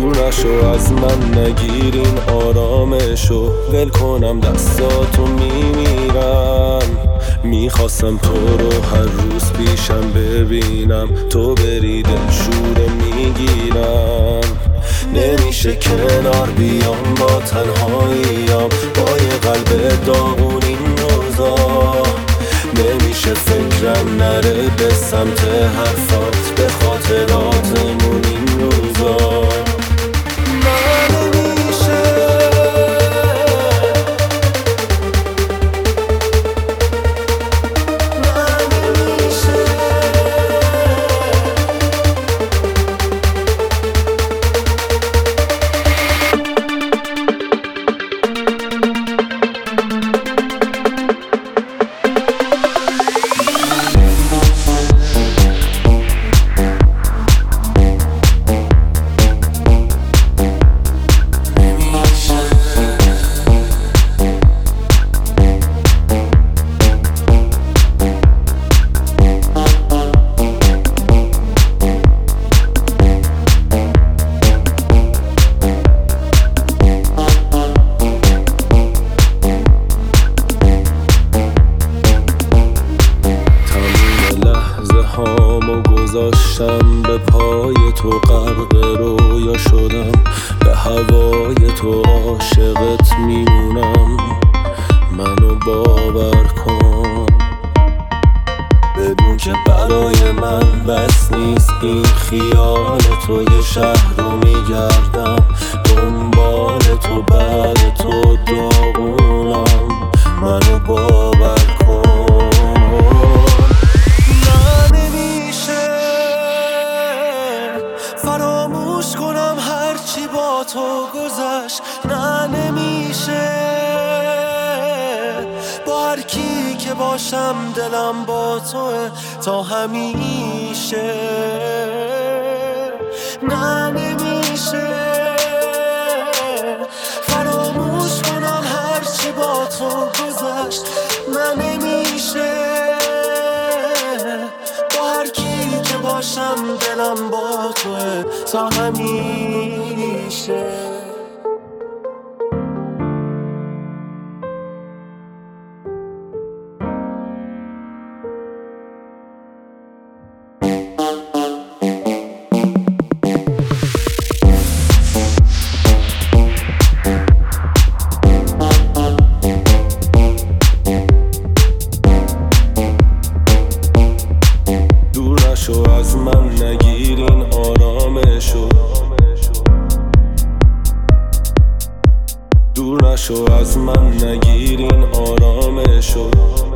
دور نشو از من، نگیر این آرامشو، ول کنم دستاتو میمیرم. میخواستم تو رو هر روز پیشم ببینم، تو بری دلشوره میگیرم. نمیشه کنار بیام با تنهاییام، با یه قلب داغون این روزا. نمیشه فکرم نره به سمت حرفات، به خاطراتمون این روزا. هامو گذاشتم به پای تو، غرق رویا شدم، به هوای تو عاشقت میمونم. منو باور کن، بدون که برای من بس نیست این خیال تو. یه شهر رو میگردم دنبال تو، بعد تو داغونم. منو باور کن. فراموش کنم هرچی با تو گذشت، نه نمیشه. با هر کی که باشم دلم با توه تا همیشه. نه نمیشه فراموش کنم هرچی با تو گذشت، نه نمیشه. با هر کی که باشم دلم با توه تا همیشه. شو از من، نگیر این آرامشو. دور نشو از من، نگیر این آرامشو.